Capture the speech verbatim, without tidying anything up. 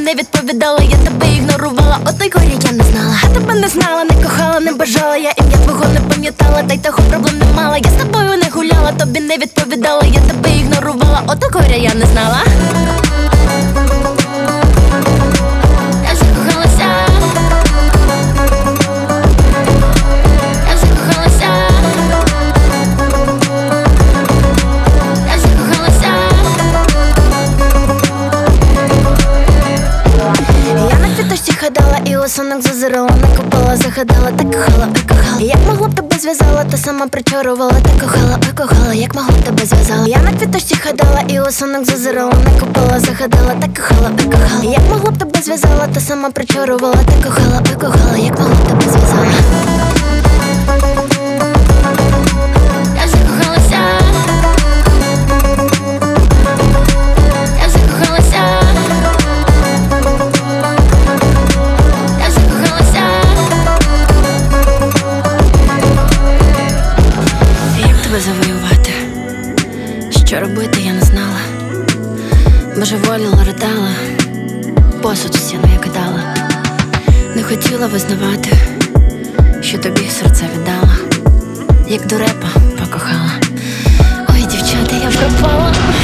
не відповідала, я тебе ігнорувала, ото й горі я не знала. А тебе не знала, не кохала, не бажала, я ім'я твого не пам'ятала, та й того проблем не мала. Я з тобою не гуляла, тобі не відповідала, я тебе ігнорувала, ото горя я не знала. Я закохалася. Я закохалася. Я закохалася. Я на квіточці ходила і у сонок зазирала, накопала, загадала, так кохала, ой кохала. Як могла б тебе зв'язала, та сама причарувала, так кохала, ой кохала, як могла б тебе зв'язала. Я на квіточці ходила і у сонок зазирала, накопала, загадала, так кохала, ой кохала. Як могла б тебе зв'язала, та сама причарувала, так кохала, ой кохала, як могла б тебе зв'язала. Я закохалася. Я закохалася. Я закохалася. Як тебе завоювати? Що робити, я не знала. Божеволіла, ридала, посуд в стіну я кидала. Не хотіла визнавати, що тобі серце віддала. Як дурепа покохала. Ой, дівчата, я пропала.